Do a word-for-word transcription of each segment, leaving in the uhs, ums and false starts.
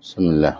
بسم الله.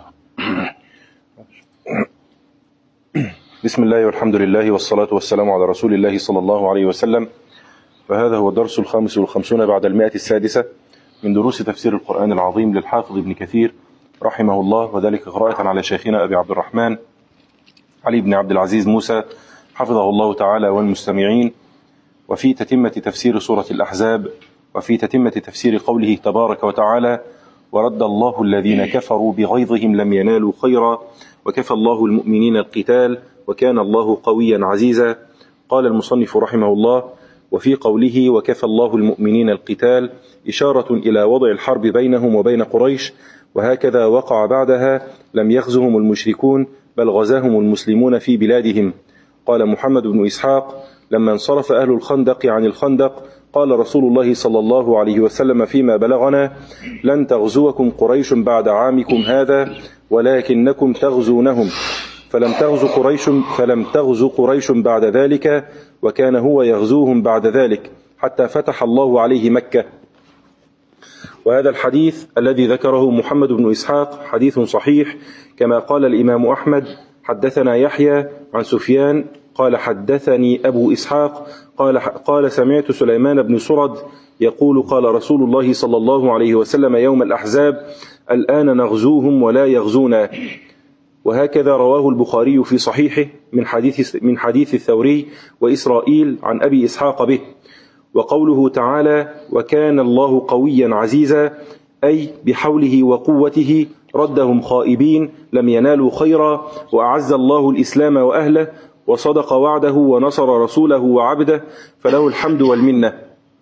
بسم الله والحمد لله والصلاة والسلام على رسول الله صلى الله عليه وسلم. فهذا هو الدرس الخامس والخمسون بعد المائة السادسة من دروس تفسير القرآن العظيم للحافظ ابن كثير رحمه الله، وذلك قراءة على شيخنا أبي عبد الرحمن علي بن عبد العزيز موسى حفظه الله تعالى والمستمعين، وفي تتمة تفسير سورة الأحزاب، وفي تتمة تفسير قوله تبارك وتعالى: ورد الله الذين كفروا بغيظهم لم ينالوا خيرا وكفى الله المؤمنين القتال وكان الله قويا عزيزا. قال المصنف رحمه الله: وفي قوله وكفى الله المؤمنين القتال إشارة إلى وضع الحرب بينهم وبين قريش، وهكذا وقع بعدها لم يغزهم المشركون بل غزاهم المسلمون في بلادهم. قال محمد بن إسحاق: لما انصرف أهل الخندق عن الخندق قال رسول الله صلى الله عليه وسلم فيما بلغنا: لن تغزوكم قريش بعد عامكم هذا ولكنكم تغزونهم، فلم تغزو قريش فلم تغزو قريش بعد ذلك، وكان هو يغزوهم بعد ذلك حتى فتح الله عليه مكة. وهذا الحديث الذي ذكره محمد بن إسحاق حديث صحيح، كما قال الإمام أحمد: حدثنا يحيى عن سفيان قال حدثني أبو إسحاق قال, قال سمعت سليمان بن سرد يقول: قال رسول الله صلى الله عليه وسلم يوم الأحزاب: الآن نغزوهم ولا يغزونا. وهكذا رواه البخاري في صحيحه من حديث, من حديث الثوري وإسرائيل عن أبي إسحاق به. وقوله تعالى: وكان الله قويا عزيزا، أي بحوله وقوته ردهم خائبين لم ينالوا خيرا، وأعز الله الإسلام وأهله وصدق وعده ونصر رسوله وعبده، فله الحمد والمنة.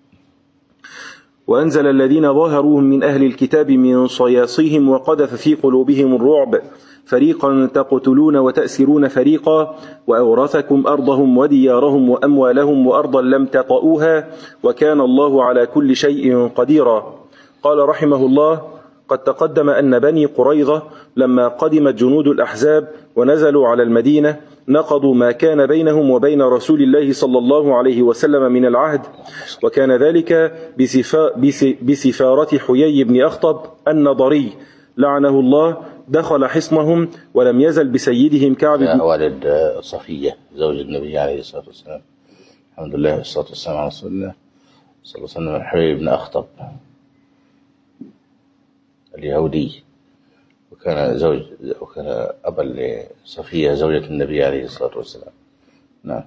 وأنزل الذين ظاهروهم من أهل الكتاب من صياصيهم وقذف في قلوبهم الرعب، فريقا تقتلون وتأسرون فريقا، وأورثكم أرضهم وديارهم وأموالهم وأرضا لم تطئوها، وكان الله على كل شيء قديرا. قال رحمه الله: قد تقدم أن بني قريظة لما قدمت جنود الأحزاب ونزلوا على المدينة نقضوا ما كان بينهم وبين رسول الله صلى الله عليه وسلم من العهد، وكان ذلك بسفارة حيي بن أخطب النضري لعنه الله، دخل حصنهم ولم يزل بسيدهم كعب بن والد صفية زوج النبي عليه الصلاة والسلام، الحمد لله والصلاة والسلام على رسول الله صلى الله عليه وسلم، حيي بن أخطب اليهودي، وكان زوج وكان أبا لصفية زوجة النبي عليه الصلاة والسلام. نعم.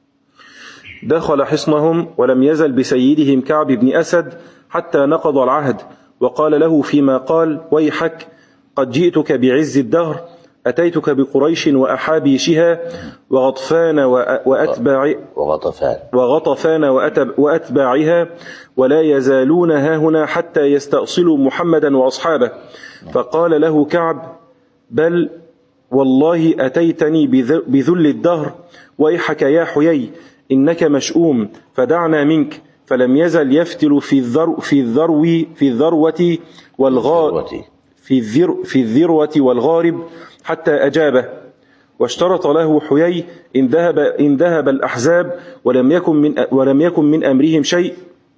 دخل حصنهم ولم يزل بسيدهم كعب بن أسد حتى نقض العهد، وقال له فيما قال: ويحك، قد جئتك بعز الدهر، أتيتك بقريش وأحابيشها وغطفان وأتباع وغطفان, وغطفان وأتباعها، ولا يزالون هاهنا حتى يستأصلوا محمدا وأصحابه. فقال له كعب: بل والله أتيتني بذل الدهر، ويحك يا حيي، إنك مشؤوم، فدعنا منك. فلم يزل يفتل في الذرو في الذرو في الذروة والغار في الذر في الذروة والغارب حتى أجابه. واشترط له حيي إن ذهب إن ذهب الأحزاب ولم يكن من ولم يكن من أمرهم شيء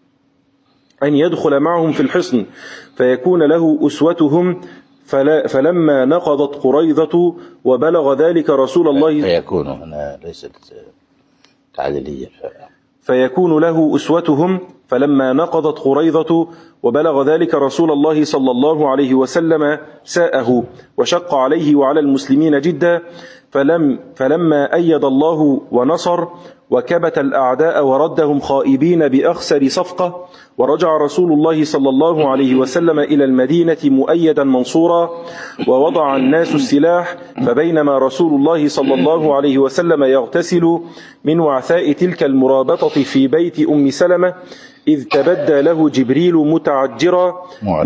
أن يدخل معهم في الحصن فيكون له أسوتهم. فلا فلما نقضت قريظة وبلغ ذلك رسول الله فيكون هنا ليست تعديلية فيكون له أسوتهم. فلما نقضت قريظة وبلغ ذلك رسول الله صلى الله عليه وسلم ساءه وشق عليه وعلى المسلمين جدا، فلم فلما أيد الله ونصر وكبت الأعداء وردهم خائبين بأخسر صفقة، ورجع رسول الله صلى الله عليه وسلم إلى المدينة مؤيدا منصورا، ووضع الناس السلاح. فبينما رسول الله صلى الله عليه وسلم يغتسل من وعثاء تلك المرابطة في بيت أم سلمة، إذ تبدى له جبريل متعجرا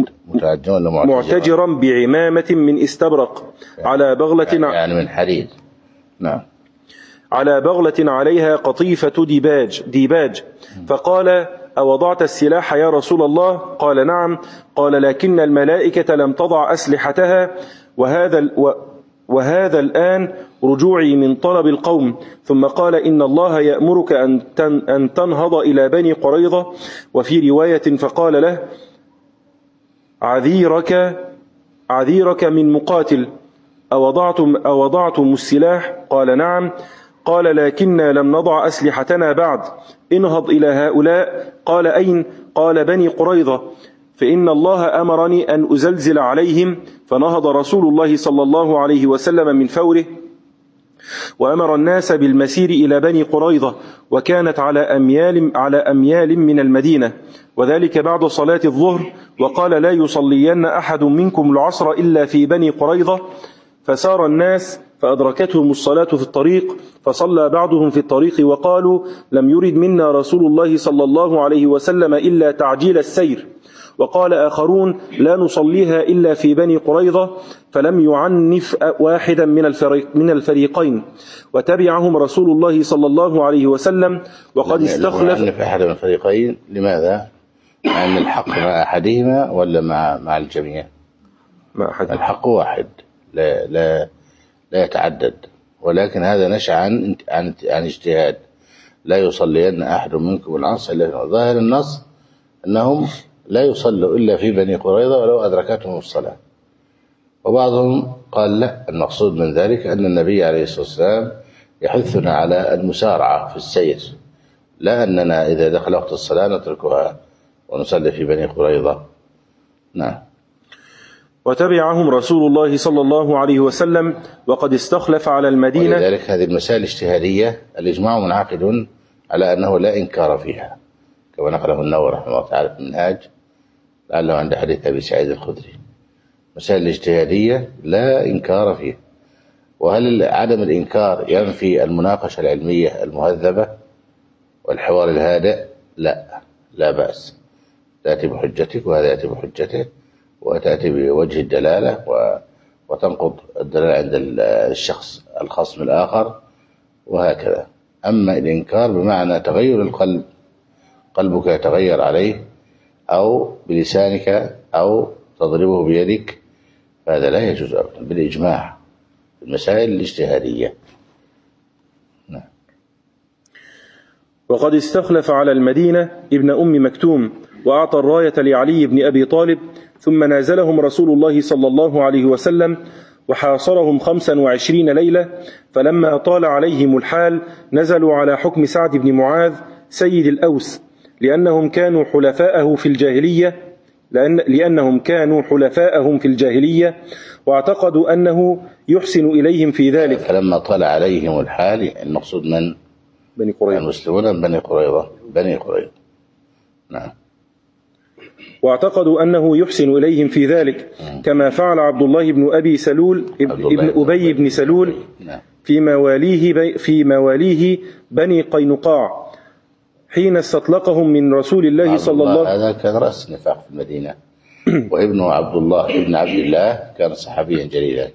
معتجرا بعمامة من استبرق على بغلة يعني من حديد. نعم. على بغلة عليها قطيفة ديباج ديباج فقال: أوضعت السلاح يا رسول الله؟ قال: نعم. قال: لكن الملائكة لم تضع أسلحتها، وهذا وهذا الآن رجوعي من طلب القوم. ثم قال: إن الله يأمرك أن تنهض إلى بني قريظة. وفي رواية: فقال له: عذيرك عذيرك من مقاتل أوضعتم, أوضعتم السلاح؟ قال نعم. قال لكننا لم نضع أسلحتنا بعد. انهض إلى هؤلاء. قال أين؟ قال بني قريظة، فإن الله أمرني أن أزلزل عليهم. فنهض رسول الله صلى الله عليه وسلم من فوره وأمر الناس بالمسير إلى بني قريظة، وكانت على أميال, على أميال من المدينة، وذلك بعد صلاة الظهر. وقال لا يصلين أحد منكم العصر إلا في بني قريظة. فسار الناس فأدركتهم الصلاة في الطريق، فصلى بعضهم في الطريق وقالوا لم يرد منا رسول الله صلى الله عليه وسلم إلا تعجيل السير. وقال آخرون لا نصليها إلا في بني قريظة، فلم يعنف واحدا من الفريق من الفريقين. وتبعهم رسول الله صلى الله عليه وسلم وقد استخلف. لم يعنف أحد من الفريقين. لماذا؟ مع أن الحق مع أحدهما ولا مع مع الجميع؟ مع أحد. الحق واحد لا لا لا يتعدد، ولكن هذا نشأ عن عن عن اجتهاد. لا يصلين أحد منكم العصر إلا. ظاهر النص أنهم لا يصلوا إلا في بني قريظة ولو أدركتهم الصلاة. وبعضهم قال لا، المقصود من ذلك أن النبي عليه الصلاة والسلام يحثنا على المسارعة في السير، لا أننا إذا دخل وقت الصلاة نتركها ونصلي في بني قريظة. نعم. وتبعهم رسول الله صلى الله عليه وسلم وقد استخلف على المدينة. ولذلك هذه المسائل الاجتهادية الإجماع منعقد على أنه لا إنكار فيها، كما نقله النووي رحمه الله تعالى في المنهاج، لعله عند حديث أبي سعيد الخدري. مسائل الاجتهادية لا إنكار فيها. وهل عدم الإنكار ينفي المناقشة العلمية المهذبة والحوار الهادئ؟ لا، لا بأس. تأتي بحجتك وهذا يأتي بحجته، وتأتي بوجه الدلالة وتنقض الدلالة عند الشخص الخصم الآخر، وهكذا. أما الإنكار بمعنى تغير القلب، قلبك يتغير عليه، أو بلسانك، أو تضربه بيدك، فهذا لا يجوز أبدا بالإجماع في المسائل الاجتهادية. نعم. وقد استخلف على المدينة ابن أم مكتوم وأعطى الراية لعلي بن أبي طالب، ثم نازلهم رسول الله صلى الله عليه وسلم وحاصرهم خمسا وعشرين ليلة. فلما طال عليهم الحال نزلوا على حكم سعد بن معاذ سيد الأوس، لأنهم كانوا حلفاءه في الجاهلية لأن لأنهم كانوا حلفاءهم في الجاهلية واعتقدوا أنه يحسن إليهم في ذلك. فلما طال عليهم الحال المقصود من؟ بني قريظة. المسلمون بني قريظة. بني قريظة. نعم. واعتقدوا أنه يحسن إليهم في ذلك، كما فعل عبد الله بن أبي سلول ابن أبي بن سلول في مواليه في مواليه بني قينقاع حين استطلقهم من رسول الله صلى الله عليه وسلم. هذا كان رأس النفاق في المدينة. وابنه عبد الله ابن عبد الله كان صحابيا جليلا،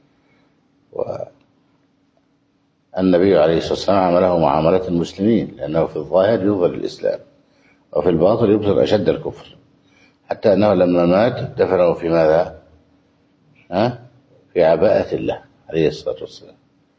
والنبي عليه الصلاة والسلام عمله معاملة المسلمين، لأنه في الظاهر يظهر الإسلام وفي الباطن يظهر أشد الكفر، حتى أنه لما مات دفنه في ماذا؟ ها؟ في عباءة الله عليه الصلاة والسلام.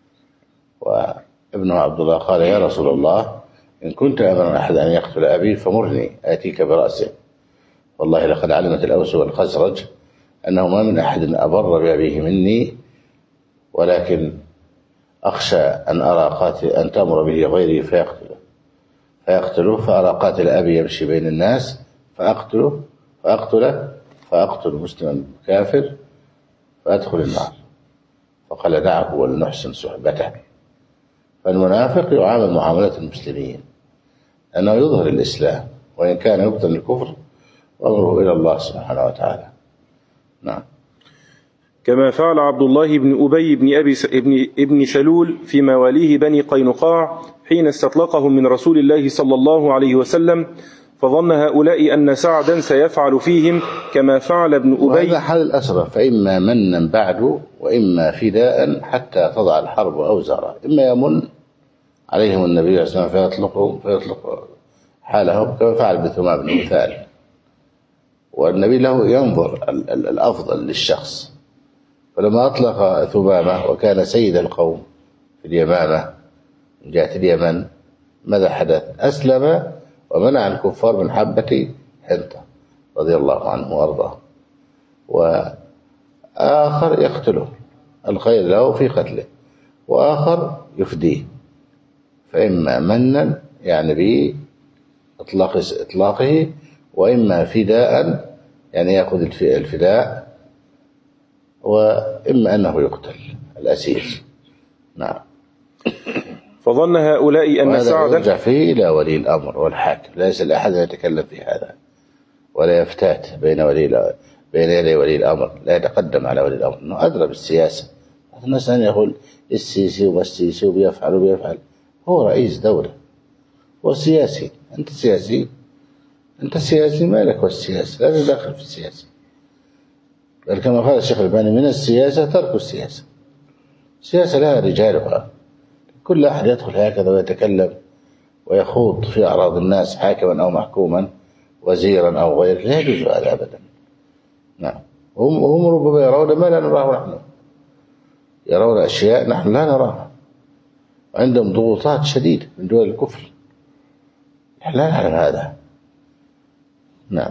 وابنه عبد الله قال يا رسول الله إن كنت أمر أحد أن يقتل أبي فمرني آتيك برأسه، والله لقد علمت الأوس والخزرج أنه ما من أحد أبر بأبيه مني، ولكن أخشى أن أرى قاتل أن تأمر به غيري فيقتله فيقتله فأرى قاتل أبي يمشي بين الناس فأقتله فأقتله فأقتل مسلما كافر فأدخل النار. فقال دعه ولنحسن صحبته. فالمنافق يعامل معاملة المسلمين أنه يظهر الإسلام وإن كان يبطن الكفر وأمره إلى الله سبحانه وتعالى. نعم. كما فعل عبد الله بن أبي بن أبي س... ابن... ابن سلول في مواليه بني قينقاع حين استطلقهم من رسول الله صلى الله عليه وسلم، فظن هؤلاء أن سعدا سيفعل فيهم كما فعل ابن أبي. وهذا حال الأسرى، فإما منا بعد وإما فداء حتى تضع الحرب أوزارها. إما يمن عليهم النبي عليه الصلاة والسلام فيطلق فيطلق حالهم كما فعل بثمام بن مثال، والنبي له ينظر الأفضل للشخص. فلما أطلق ثمامة وكان سيد القوم في اليمامة من جهة اليمن، ماذا حدث؟ أسلم ومنع الكفار من حبة حنطة رضي الله عنه وأرضاه. آخر يقتله، الخير له في قتله، وآخر يفديه، فإما منا يعني بإطلاق إطلاقه، وإما فداء يعني يأخذ الفداء، وإما أنه يقتل الأسير. نعم. فظن هؤلاء أن سعدا يرجع فيه إلى ولي الأمر والحاكم، ليس لأحد يتكلم في هذا ولا يفتات بين ولي بين يدي ولي الأمر، لا يتقدم على ولي الأمر، أنه أدرى بالسياسة. الناس أن يقول السيسي وما السيسي وبيفعل وبيفعل، هو رئيس دولة، هو سياسي. أنت سياسي، أنت سياسي، ما لك والسياسة، لا تدخل في السياسة. بل كما قال الشيخ الألباني: من السياسة ترك السياسة. السياسة لها رجالها، كل أحد يدخل هكذا ويتكلم ويخوض في أعراض الناس حاكما أو محكوما، وزيرا أو غيره، لا يجوز هذا أبدا. نعم. هم, هم ربما يرون ما لا نراه نحن، يرون أشياء نحن لا نراها، وعندهم ضغوطات شديدة من دول الكفر، لا نعلم هذا. نعم.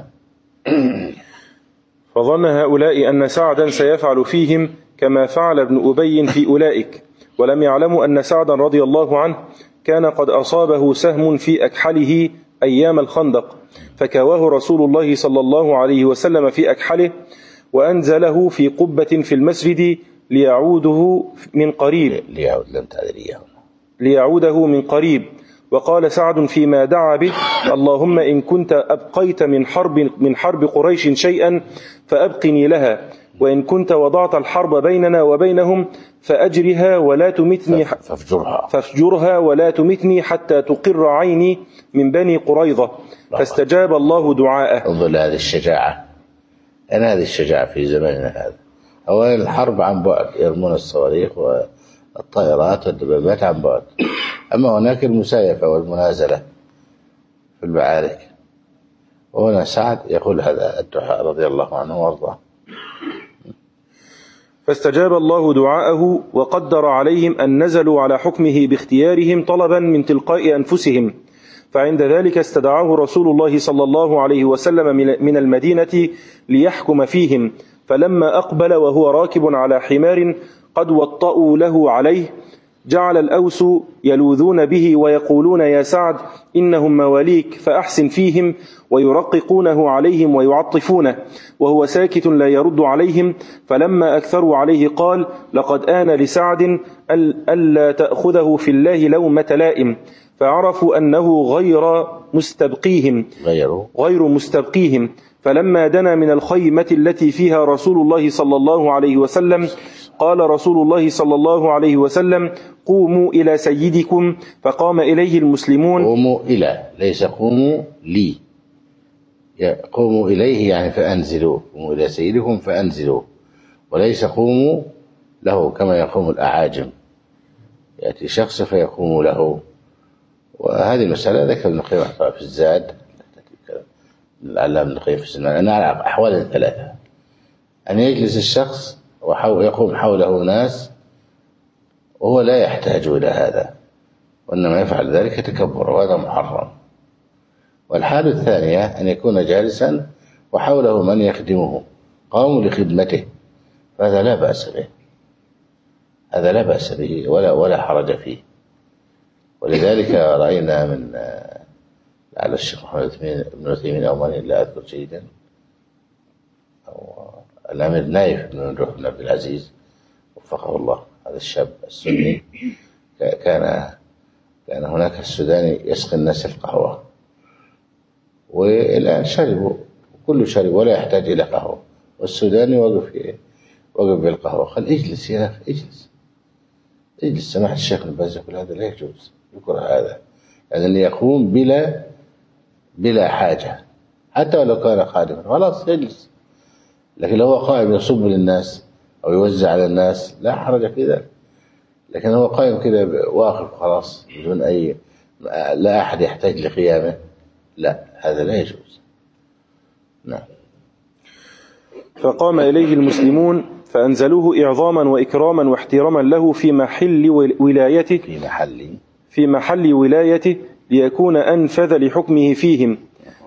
فظن هؤلاء أن سعدا سيفعل فيهم كما فعل ابن أبي في أولئك، ولم يعلموا أن سعدا رضي الله عنه كان قد أصابه سهم في أكحله أيام الخندق، فكواه رسول الله صلى الله عليه وسلم في أكحله، وأنزله في قبة في المسجد ليعوده من قريب ليعود لم تعذريه ليعوده من قريب. وقال سعد فيما دعا به: اللهم إن كنت أبقيت من حرب من حرب قريش شيئا فأبقني لها، وإن كنت وضعت الحرب بيننا وبينهم فأجرها ولا تمتني فافجرها, فافجرها ولا تمتني حتى تقر عيني من بني قريظة. فاستجاب الله دعاءه. انظر هذه الشجاعة، أنا هذه الشجاعة في زماننا هذا. أولا الحرب عن بعد، يرمون الصواريخ والطائرات والدبابات عن بعد، أما هناك المسايفة والمنازلة في المعارك. وهنا سعد يقول هذا الدعاء رضي الله عنه وارضاه. فاستجاب الله دعاءه وقدر عليهم أن نزلوا على حكمه باختيارهم طلبا من تلقاء أنفسهم. فعند ذلك استدعاه رسول الله صلى الله عليه وسلم من المدينة ليحكم فيهم، فلما أقبل وهو راكب على حمار قد وطأوا له عليه، جعل الأوس يلوذون به ويقولون: يا سعد إنهم مواليك فأحسن فيهم، ويرققونه عليهم ويعطفونه، وهو ساكت لا يرد عليهم. فلما أكثروا عليه قال: لقد آن لسعد ألا تأخذه في الله لومة لائم. فعرفوا أنه غير مستبقيهم غير مستبقيهم فلما دنا من الخيمة التي فيها رسول الله صلى الله عليه وسلم قال رسول الله صلى الله عليه وسلم: قوموا إلى سيدكم. فقام إليه المسلمون. قوموا إلى، ليس قوموا لي، قوموا إليه يعني فأنزلوا، قوموا إلى سيدكم فأنزلوا، وليس قوموا له كما يقوم الأعاجم، يأتي شخص فيقوم له. وهذه المسألة ذكر ابن القيم في الزاد، العلامة ابن القيم في الزمان، أنها على أحوال ثلاثة: أن يجلس الشخص ويقوم حوله ناس وهو لا يحتاج إلى هذا، وإنما يفعل ذلك تكبر، وهذا محرم. والحالة الثانية أن يكون جالسا وحوله من يخدمه، قاموا لخدمته، فهذا لا بأس به، هذا لا بأس به ولا ولا حرج فيه. ولذلك رأينا من على الشيخ محمد بن عثيمين أو من لا أذكر جيدا، أو الأمير نايف بن ممدوح بن عبد العزيز وفقه الله، هذا الشاب السني، كان كان هناك السوداني يسقي الناس القهوة، والآن شربوا، كل شرب ولا يحتاج إلى قهوة، والسوداني وقف وقف بالقهوة، قال: اجلس يا أخي، اجلس اجلس. سماحة الشيخ ابن باز يقول هذا لا يجوز، يكره هذا، يعني أن يقوم بلا بلا حاجة، حتى ولو كان خادما، خلاص يجلس. لكن لو هو قائم يصب للناس أو يوزع على الناس لا حرج في ذلك، لكن هو قائم كده واقف خلاص بدون أي، لا أحد يحتاج لقيامه، لا، هذا لا يجوز. نعم. فقام إليه المسلمون فأنزلوه إعظاما وإكراما واحتراما له في محل ولايته في محل في محل ولايته ليكون أنفذ لحكمه فيهم.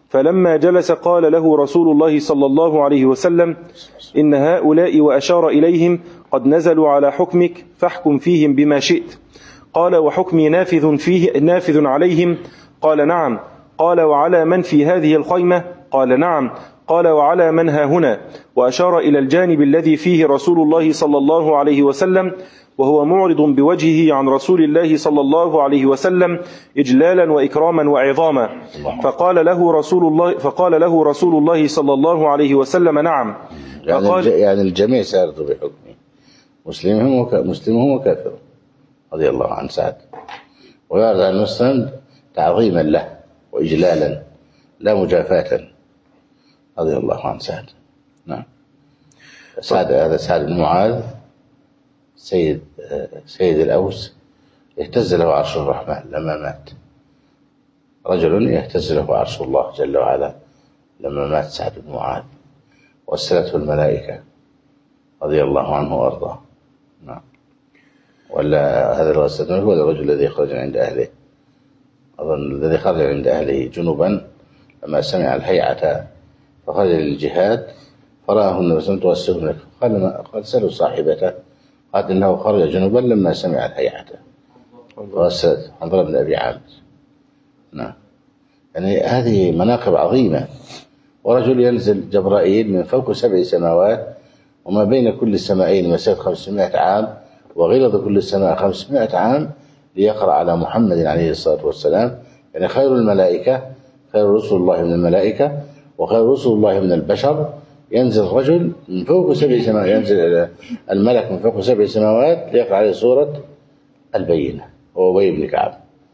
فلما جلس قال له رسول الله صلى الله عليه وسلم: إن هؤلاء، وأشار إليهم، قد نزلوا على حكمك فاحكم فيهم بما شئت. قال: وحكمي نافذ فيه نافذ عليهم؟ قال: نعم. قال: وعلى من في هذه الخيمة؟ قال: نعم. قال: وعلى من ها هنا؟ وأشار إلى الجانب الذي فيه رسول الله صلى الله عليه وسلم وهو معرض بوجهه عن رسول الله صلى الله عليه وسلم إجلالا وإكراما وعظاما. فقال له رسول الله فقال له رسول الله صلى الله عليه وسلم: نعم. يعني, يعني الجميع ساروا بحكمه، مسلمهم وك... مسلمهم وكافر، رضي الله عن سعد. ويعرض عن المسلم تعظيما له وإجلالا لا مجافاة، رضي الله عن سعد. نعم. سعد هذا سعد بن معاذ سيد سيد الأوس، يهتز له عرش الرحمن لما مات. رجل يهتز له عرش الله جل وعلا لما مات سعد بن معاذ، وسلته الملائكة، رضي الله عنه وأرضاه. نعم. ولا هذا الغسل هو الرجل الذي خرج عند أهله، أظن الذي خرج عند أهله جنوبا لما سمع الهيعة فخرج للجهاد، فرآه النبي صلى الله عليه وسلم قال قال سألوا صاحبته، قال إنه خرج جنوبا لما سمع الهيعة. وغسلت حنظلة بن أبي عامر. نعم. يعني هذه مناقب عظيمة. ورجل ينزل جبرائيل من فوق سبع سماوات، وما بين كل سماءين مسافة خمسمائة عام، وغلظ كل سماء خمسمائة عام، ليقرأ على محمد عليه الصلاة والسلام. يعني خير الملائكة، خير رسل الله من الملائكة، وخير رسل الله من البشر. ينزل رجل من فوق سبع سماوات، ينزل الملك من فوق سبع سماوات ليقرأ عليه سورة البينة، هو أبي بن كعب.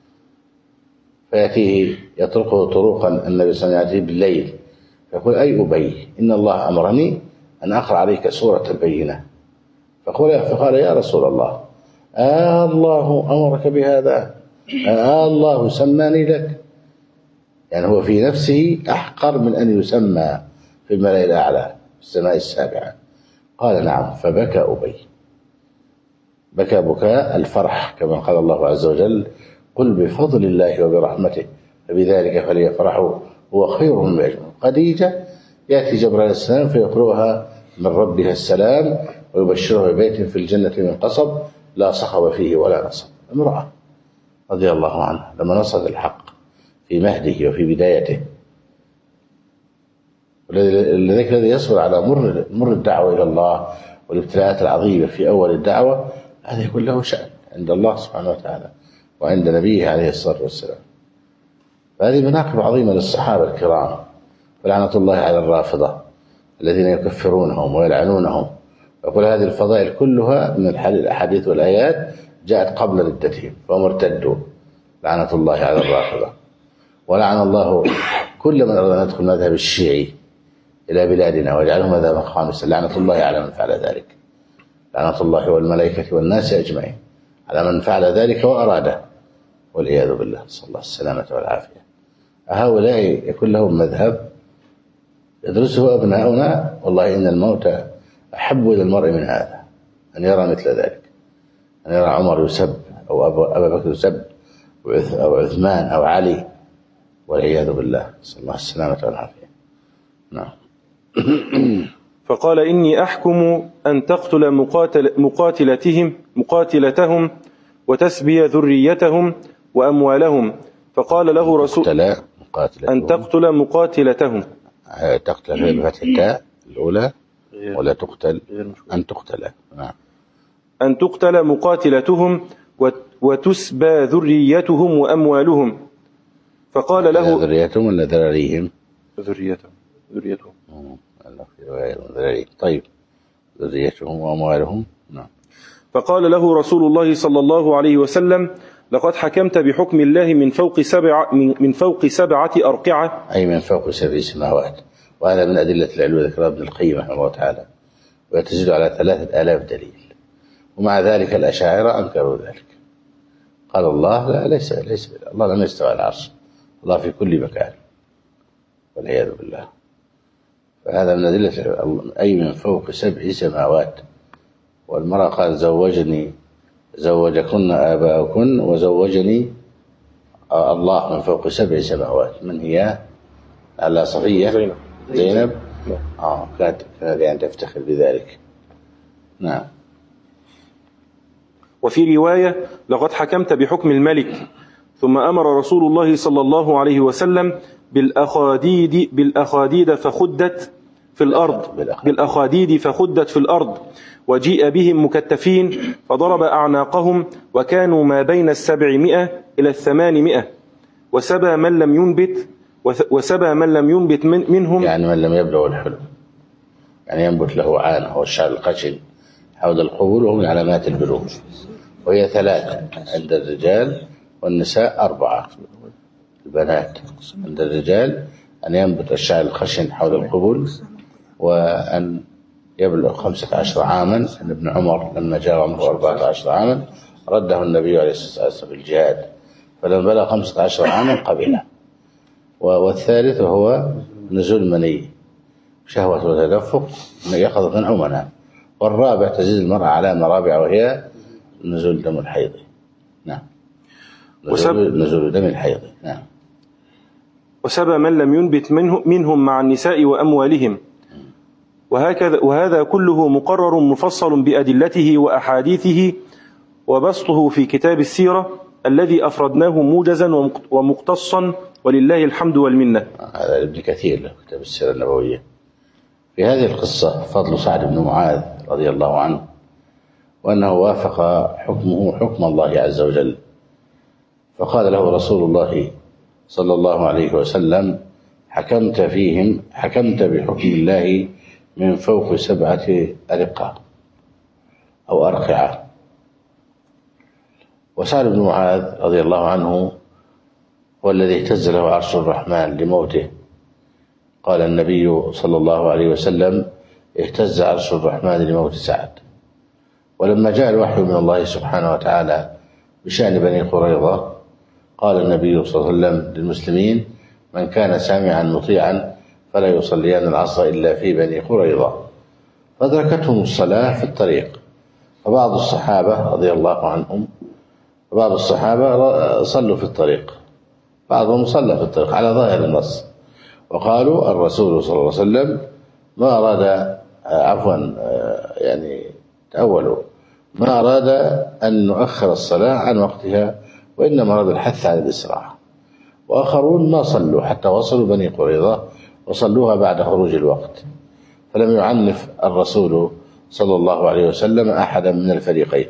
فيأتيه يطرقه طروقا النبي صلى الله عليه وسلم، يأتيه بالليل فيقول: أي أبي، إن الله أمرني أن أقرأ عليك سورة البينة. فقال فقال: يا رسول الله، آه الله أمرك بهذا؟ آه الله سماني لك؟ يعني هو في نفسه أحقر من أن يسمى في الملأ الأعلى في السماء السابعة. قال: نعم. فبكى أبي، بكى بكاء الفرح، كما قال الله عز وجل: قل بفضل الله وبرحمته فبذلك فليفرحوا هو خير مما يجمعون. خديجة يأتي جبرائيل السلام فيقرأها من ربها السلام ويبشرها ببيت في الجنة من قصب لا صخب فيه ولا نصب. امرأة رضي الله عنها لما نصرت الحق في مهده وفي بدايته، لذلك الذي يصبر على مر مر الدعوة إلى الله والابتلاءات العظيمة في أول الدعوة، هذا يكون له شأن عند الله سبحانه وتعالى وعند نبيه عليه الصلاة والسلام. فهذه مناقب عظيمة للصحابة الكرام. ولعنة الله على الرافضة الذين يكفرونهم ويلعنونهم، ويقول هذه الفضائل كلها من الأحاديث والآيات جاءت قبل ردتهم فهم ارتدوا. لعنة الله على الرافضة. ولعن الله كل من أراد أن يدخل مذهب الشيعي إلى بلادنا ويجعله مذهبا خامسا. لعنة الله على من فعل ذلك. لعنة الله والملائكة والناس أجمعين على من فعل ذلك وأراده، والعياذ بالله، صلى الله السلامة والعافية. هؤلاء يكون لهم مذهب يدرسه أبناؤنا. والله إن الموت أحب إلى المرء من هذا، أن يرى مثل ذلك، أن يرى عمر يسب أو أبا بكر يسب أو عثمان أو علي، والعياذ بالله، صلى الله السلامة والعافية. نعم. فقال: إني أحكم أن تقتل مقاتل مقاتلتهم مقاتلتهم وتسبي ذريتهم وأموالهم. فقال له رسول أن تقتل مقاتلتهم. تقتل بفتح التاء الأولى ولا تقتل؟ أن تقتل. نعم. أن تقتل مقاتلتهم وتسبى ذريتهم وأموالهم. فقال له: ذريتهم ولا ذراريهم؟ ذريتهم ذريتهم طيب ذريتهم وأموالهم. نعم. فقال له رسول الله صلى الله عليه وسلم: لقد حكمت بحكم الله من فوق سبع من فوق سبعة أرقعة، أي من فوق سبع سماوات. وهذا من أدلة العلو ذكرها ابن القيم رحمه الله تعالى، ويتزيد على ثلاثة آلاف دليل. ومع ذلك الأشاعرة أنكروا ذلك، قال الله لا، ليس ليس الله لم يستوى على العرش، الله في كل مكان، والعياذ بالله. فهذا من أدلة أي من فوق سبع سماوات. والمرأة قال: زوجني زوجكن آباؤكن وزوجني الله من فوق سبع سماوات. من هي؟ على صفية زينب زينب آه كانت يعني تفتخر بذلك. نعم. وفي رواية لقد حكمت بحكم الملك، ثم أمر رسول الله صلى الله عليه وسلم بالأخاديد بالأخاديد فخدت في الأرض بالأخاديد فخدت في الأرض وجيء بهم مكتفين فضرب أعناقهم وكانوا ما بين السبعمائة إلى الثمانمائة، وسبى من لم ينبت وسبى من لم ينبت من منهم، يعني من لم يبلغ الحلم، يعني ينبت له عانة هو الشعر الخشن حول القبول، وهو من علامات البلوغ، وهي ثلاثة عند الرجال، والنساء أربعة. البنات عند الرجال أن ينبت الشعر الخشن حول القبول، وأن يبلغ خمسة عشر عاما. أن ابن عمر لما جاء عمره أربعة عشر عاما رده النبي عليه الصلاة والسلام في الجهاد، فلما بلغ خمسة عشر عاما قبله. والثالث وهو نزول المني، شهوة وتدفق يقظة من أو منام. والرابع تزيد المرأة علامة رابعة وهي نزول دم الحيض. نعم. نزول, نزول دم الحيض. نعم. وسبى من لم ينبت منه منهم مع النساء وأموالهم. وهكذا وهذا كله مقرر مفصل بأدلته وأحاديثه، وبسطه في كتاب السيرة الذي أفردناه موجزا ومقتصا، ولله الحمد والمنة. هذا ابن كثير له كتاب السيرة النبوية. في هذه القصة فضل سعد بن معاذ رضي الله عنه، وأنه وافق حكمه حكم الله عز وجل، فقال له رسول الله صلى الله عليه وسلم: حكمت فيهم حكمت بحكم الله من فوق سبعة أرقة أو أرقعة. وسعد بن معاذ رضي الله عنه هو الذي اهتز له عرش الرحمن لموته. قال النبي صلى الله عليه وسلم: اهتز عرش الرحمن لموت سعد. ولما جاء الوحي من الله سبحانه وتعالى بشأن بني قريظة قال النبي صلى الله عليه وسلم للمسلمين: من كان سامعا مطيعا فلا يصليان العصر إلا في بني قريظة. فأدركتهم الصلاة في الطريق، فبعض الصحابة رضي الله عنهم بعض الصحابة صلوا في الطريق، بعضهم صلى في الطريق على ظاهر النص، وقالوا الرسول صلى الله عليه وسلم ما أراد عفوا يعني تأولوا ما أراد أن نؤخر الصلاة عن وقتها، وإنما أراد الحث على الإسراع. وآخرون ما صلوا حتى وصلوا بني قريظة وصلوها بعد خروج الوقت، فلم يعنف الرسول صلى الله عليه وسلم أحدا من الفريقين.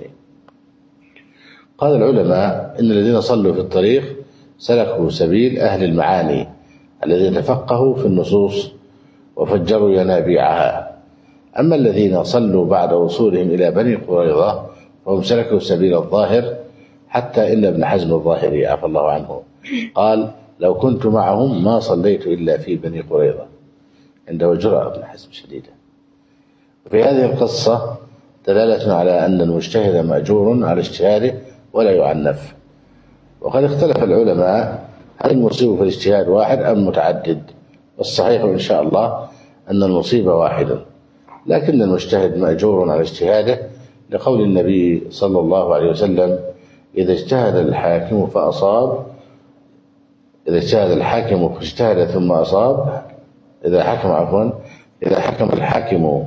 قال العلماء إن الذين صلوا في الطريق سلكوا سبيل أهل المعاني الذين تفقهوا في النصوص وفجروا ينابيعها. أما الذين صلوا بعد وصولهم إلى بني قريظة فهم سلكوا سبيل الظاهر، حتى إن ابن حزم الظاهري عفى الله عنه قال: لو كنت معهم ما صليت إلا في بني قريظة. عنده جرأة ابن حزم شديدة. وفي هذه القصة دلالة على أن المجتهد مأجور على اجتهاده ولا يعنف. وقد اختلف العلماء هل المصيب في الاجتهاد واحد أم متعدد؟ والصحيح إن شاء الله أن المصيب واحد، لكن المجتهد مأجور على اجتهاده لقول النبي صلى الله عليه وسلم: إذا اجتهد الحاكم فأصاب إذا اجتهد الحاكم فاجتهد ثم أصاب إذا حكم عفوا إذا حكم الحاكم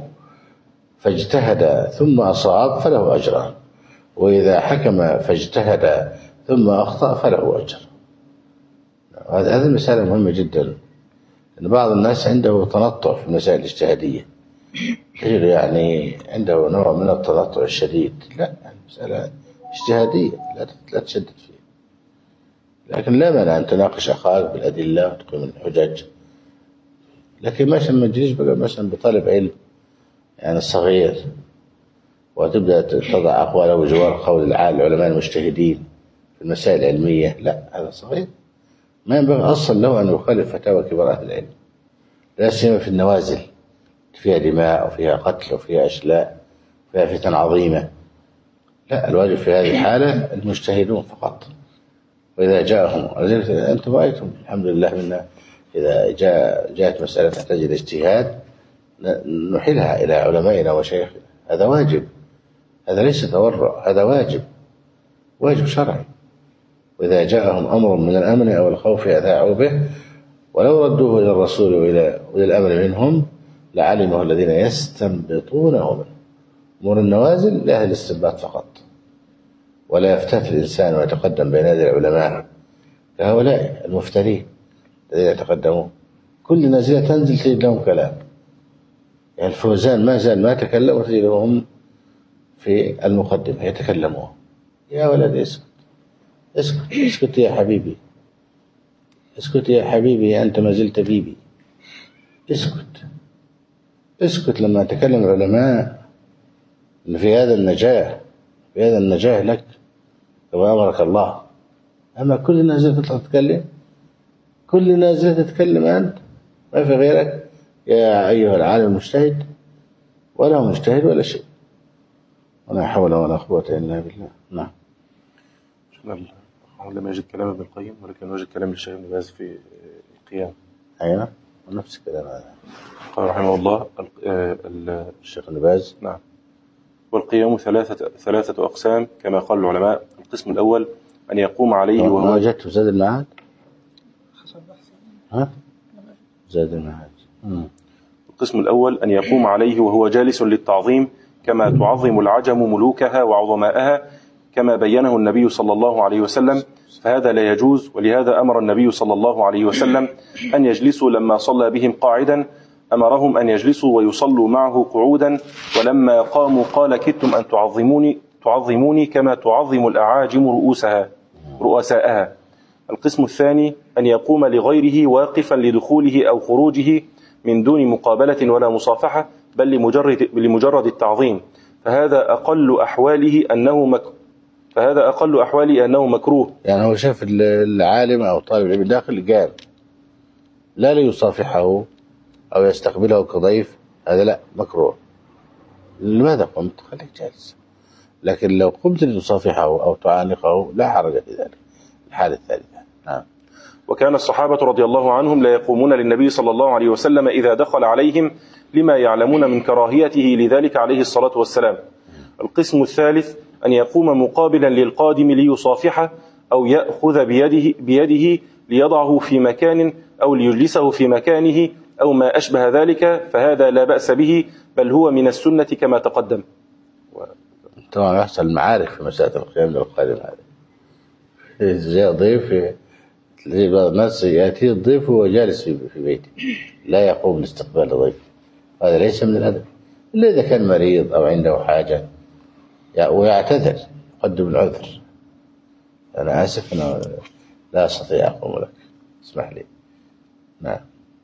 فاجتهد ثم أصاب فله أجران، وإذا حكم فاجتهد ثم أخطأ فله أجر. هذه المسألة مهمة جدا، لأن بعض الناس عنده تنطع في المسائل الاجتهادية، يعني عنده نوع من التنطع الشديد. لا، المسألة اجتهادية لا تشدد فيها، لكن لا مانع أن تناقش أخاك بالأدلة وتقيم الحجج، لكن مثلا ما تجيش بقى مثلا بطالب علم يعني الصغير وتبدأ تضع أقواله بجوار قول العلماء المجتهدين في المسائل العلمية. لا، هذا صغير ما ينبغي أصلا له أن يخالف فتاوى كبار أهل العلم، لا سيما في النوازل فيها دماء وفيها قتل وفيها أشلاء وفيها فتن عظيمة. لا، الواجب في هذه الحالة المجتهدون فقط. وإذا جاءهم أنتم رأيتم الحمد لله منا إذا جاء جاءت مسألة تحتاج إلى اجتهاد نحيلها إلى علمائنا وشيخنا، هذا واجب، هذا ليس تورع، هذا واجب واجب شرعي. وإذا جاءهم أمر من الأمن أو الخوف أذاعوا به ولو ردوه إلى الرسول وإلى أولي الأمر منهم لعلمه الذين يستنبطونه منه. أمور النوازل لأهل الاستنباط فقط، ولا يفتت الإنسان ويتقدم بين يدي العلماء كهؤلاء المفترين الذين يتقدمون. كل نازلة تنزل تجد لهم كلام. يعني الفوزان ما زال ما تكلم وتجدهم في المقدمة يتكلمون. يا ولد اسكت اسكت اسكت يا حبيبي، اسكت يا حبيبي أنت ما زلت بيبي، اسكت اسكت لما يتكلم العلماء إن في هذا النجاة، في هذا النجاة لك كما أمرك الله. أما كل نازلة تطلع تتكلم، كل نازلة تتكلم أنت ما في غيرك يا أيها العالم المجتهد، ولا مجتهد ولا شيء، ولا حول ولا قوة إلا بالله. نعم. لم يجد كلام ابن القيم ولكن وجد كلام الشيخ ابن باز في القيام. أيوة نفس الكلام هذا. قال رحمه الله الشيخ ابن باز. نعم. والقيام ثلاثة ثلاثة أقسام كما قال العلماء. القسم الأول أن يقوم عليه وهو ما وجدت زاد المعاد. ها؟ زاد المعاد. القسم الأول أن يقوم عليه وهو جالس للتعظيم كما تعظم العجم ملوكها وعظماءها كما بينه النبي صلى الله عليه وسلم، فهذا لا يجوز. ولهذا أمر النبي صلى الله عليه وسلم أن يجلسوا لما صلى بهم قاعدا، أمرهم أن يجلسوا ويصلوا معه قعودا، ولما قاموا قال كدتم أن تعظموني تعظموني كما تعظم الأعاجم رؤوسها رؤساءها. القسم الثاني أن يقوم لغيره واقفا لدخوله أو خروجه من دون مقابلة ولا مصافحة، بل لمجرد, لمجرد التعظيم، فهذا أقل أحواله أنه مك فهذا أقل أحواله أنه مكروه. يعني هو شاف العالم أو طالب العلم داخل قام لا ليصافحه أو يستقبله كضيف، هذا لا مكروه. لماذا قمت؟ خليك جالس. لكن لو قمت لتصافحه أو تعانقه لا حرج في ذلك. الحالة الثالثة. نعم. وكان الصحابة رضي الله عنهم لا يقومون للنبي صلى الله عليه وسلم إذا دخل عليهم لما يعلمون من كراهيته لذلك عليه الصلاة والسلام. القسم الثالث أن يقوم مقابلا للقادم ليصافحه أو يأخذ بيده, بيده ليضعه في مكان أو ليجلسه في مكانه أو ما أشبه ذلك، فهذا لا بأس به، بل هو من السنة كما تقدم. طبعا يحصل معارك في مسألة القيام للقادم هذا. جاء ضيف زي بعض الناس يأتي الضيف وهو جالس في بيته لا يقوم لاستقبال الضيف، هذا ليس من الأدب إلا إذا كان مريض أو عنده حاجة ويعتذر يقدم العذر. أنا آسف أنا لا أستطيع أقوم لك، اسمح لي. نعم.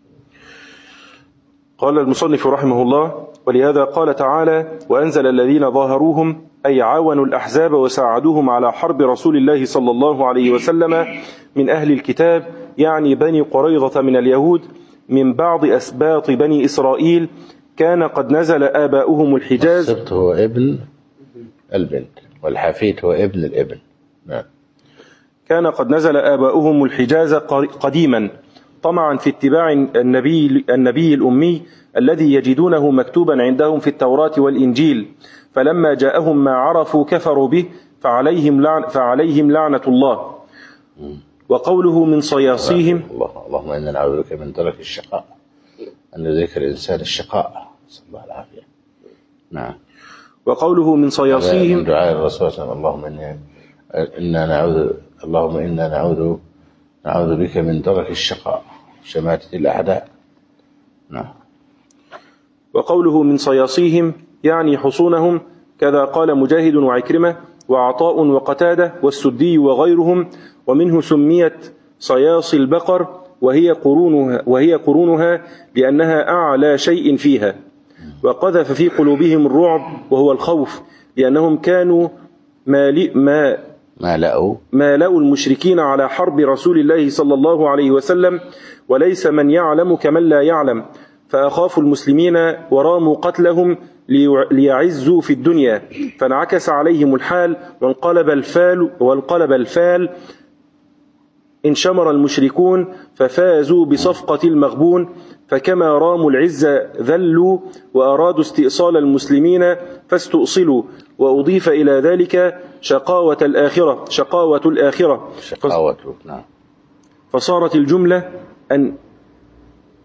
قال المصنف رحمه الله: ولهذا قال تعالى: وأنزل الذين ظاهروهم أي عاونوا الأحزاب وساعدوهم على حرب رسول الله صلى الله عليه وسلم من أهل الكتاب، يعني بني قريظة من اليهود من بعض أسباط بني إسرائيل، كان قد نزل آباؤهم الحجاز. السبط هو ابن البنت والحفيد هو ابن الابن. نعم. كان قد نزل آباؤهم الحجاز قديما طمعا في اتباع النبي, النبي الأمي الذي يجدونه مكتوبا عندهم في التوراة والإنجيل، فلما جاءهم ما عرفوا كفروا به فعليهم, لعن فعليهم لعنة الله. وقوله من صياصيهم الله اللهم إنا نعوذ بك من درك الشقاء، أن يدرك الإنسان الشقاء، نسأل الله العافية. نعم. وقوله من صياصيهم من دعاء الرسول صلى الله عليه وسلم: اللهم إنا نعوذ اللهم إنا نعوذ نعوذ بك من درك الشقاء شماتة الأعداء. نعم. وقوله من صياصيهم يعني حصونهم، كذا قال مجاهد وعكرمة وعطاء وقتادة والسدي وغيرهم. ومنه سميت صياص البقر وهي قرونها, وهي قرونها لأنها أعلى شيء فيها. وقذف في قلوبهم الرعب وهو الخوف، لأنهم كانوا ما ما لأوا ما لأوا المشركين على حرب رسول الله صلى الله عليه وسلم، وليس من يعلم كمن لا يعلم، فأخافوا المسلمين وراموا قتلهم ليعزوا في الدنيا، فانعكس عليهم الحال وانقلب الفال وانقلب الفال انشمر المشركون ففازوا بصفقة المغبون، فكما راموا العزة ذلوا وأرادوا استئصال المسلمين فاستؤصلوا. وأضيف إلى ذلك شقاوة الآخرة شقاوة الآخرة شقاوة. نعم. فصارت الجملة أن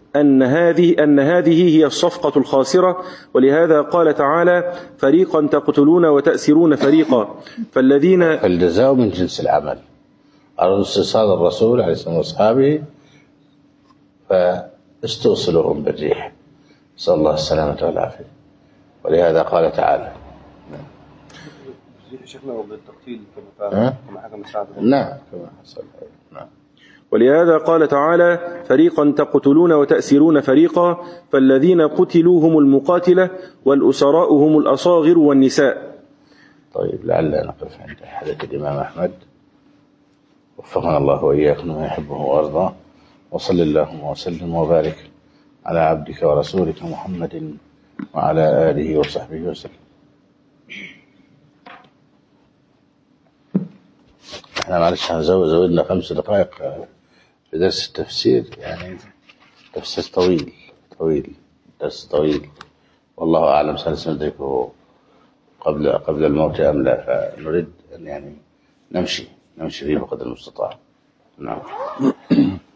أن هذه أن هذه هي الصفقة الخاسرة، ولهذا قال تعالى: فريقا تقتلون وتأسرون فريقا. فالذين فالجزاء من جنس العمل. أرادوا استئصال الرسول عليه الصلاة والسلام وأصحابه فاستؤصلوهم بالريح، نسأل الله السلامة والعافية. ولهذا قال تعالى: شيخنا بالتقتيل كما حكم السعد. نعم كما حصل. نعم. ولهذا قال تعالى: فريقا تقتلون وتأسرون فريقا. فالذين قتلوا هم المقاتلة، والأسراء هم الأصاغر والنساء. طيب لعل نقف عند حديث الإمام أحمد، وفقنا الله وإياكم ما يحبه وأرضاه، وصل اللهم وسلم وبارك على عبدك ورسولك محمد وعلى آله وصحبه وسلم. احنا معلش هنزود زودنا خمس دقائق في درس التفسير، يعني تفسير طويل طويل درس طويل، والله أعلم سندركه قبل قبل الموت أم لا، فنريد أن يعني نمشي نمشي فيه بقدر المستطاع. نعم.